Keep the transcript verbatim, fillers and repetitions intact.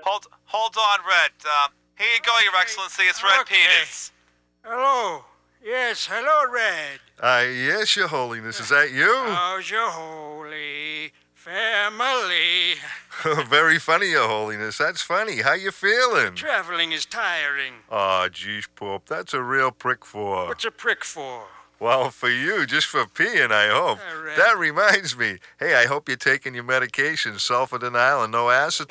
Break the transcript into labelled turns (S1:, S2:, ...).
S1: Hold, hold on, Red. Uh, here you go, Your
S2: Okay.
S1: Excellency. It's Red
S2: Okay.
S1: Peters.
S2: Hello. Yes, hello, Red.
S3: Uh, yes, Your Holiness. Is that you?
S2: How's your holy family?
S3: Very funny, Your Holiness. That's funny. How you feeling?
S2: Traveling is tiring.
S3: Aw, geez, Pope. That's a real prick for...
S2: What's a prick for?
S3: Well, for you, just for peeing, I hope.
S2: All right.
S3: That reminds me. Hey, I hope you're taking your medication, sulfur denial, and no acid.